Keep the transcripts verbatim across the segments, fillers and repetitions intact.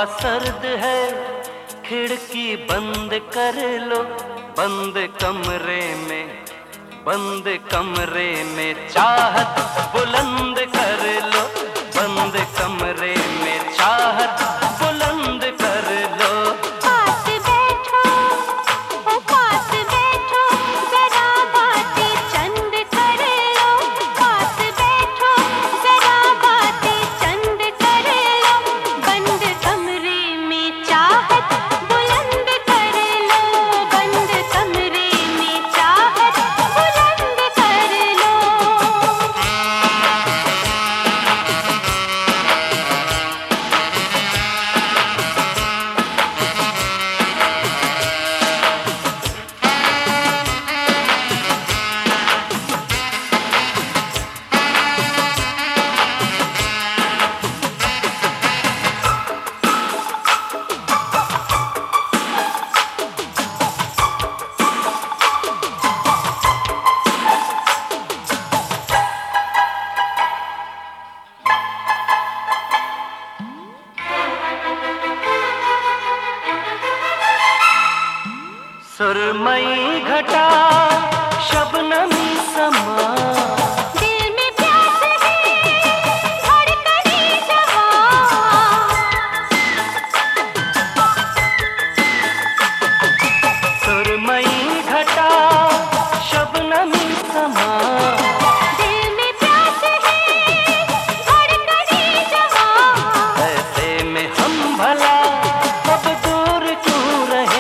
सर्द है, खिड़की बंद कर लो। बंद कमरे में, बंद कमरे में चाहत बुलंद कर लो। बंद कमरे में चाहत बुलंद कर लो। पास बैठो, ओ पास बैठो, जरा बातें चंद कर लो। पास बैठो, जरा बातें चंद कर लो। बंद कमरे में चाहत बुलंद कर लो। बंद कमरे में चाहत बुलंद कर लो। सुरमई घटा शबनमी समा, दिल में प्यास है, धड़कने जवां। सुरमई घटा शबनमी समा, दिल में प्यास है, धड़कने जवां। ऐसे में हम भला अब दूर क्यों रहे।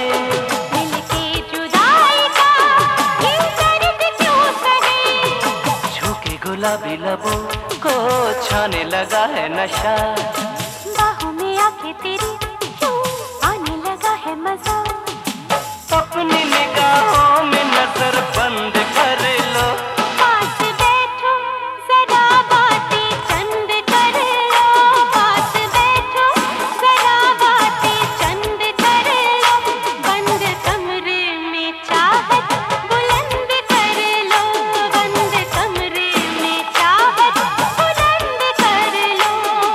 गुलाबी लबों को छाने लगा है नशा। बाहों में आके तेरी क्यों आने लगा है मजा। अपनी निगाहों में नजर बंद कर लो। पास बैठो, जरा बातें चंद कर लो। पास बैठो, जरा बातें चंद कर लो। बंद कमरे में चाहत बुलंद कर लो। बंद कमरे में चाहत बुलंद कर लो।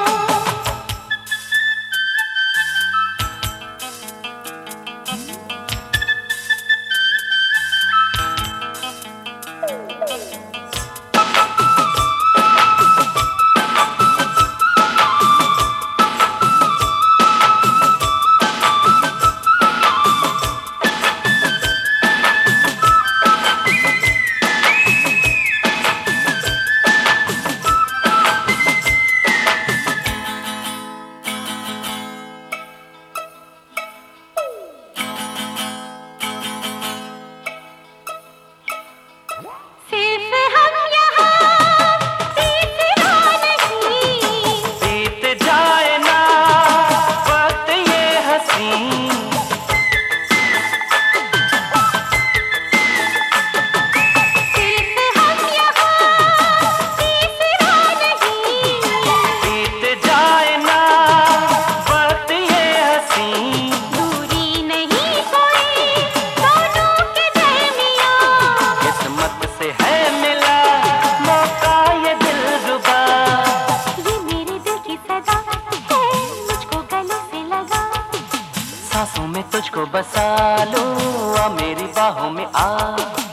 सिर्फ हम यहाँ तीसरा नहीं, बीत जाए ना वक्त ये हंसी। सिर्फ हम यहाँ तीसरा नहीं। बीत जाए ना वक्त ये हंसी। दूरी नहीं कोई दोनों के दरमियाँ। किस्मत से है मिला मौका ये दिलरुबा। ये मेरे दिल की सदा है, मुझको गले से लगा। सांसों में तुझको बसा लूं, आ मेरी बाहों में आ।